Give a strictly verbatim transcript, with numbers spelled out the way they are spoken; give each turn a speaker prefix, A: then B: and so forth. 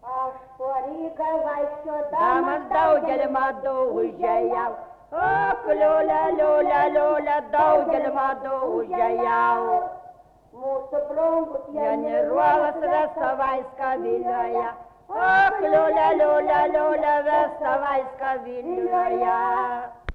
A: Aš po Rygą vaikščiodamas
B: damas daugelį madų užėjau. Ak, liulė, liulė, liulė, daugelį madų užėjau.
A: Mūsų brangus
B: Janiruolas Vesavaiska Vilniuje. Ak, liulė, liulė, liulė, Vesavaiska Vilniuje.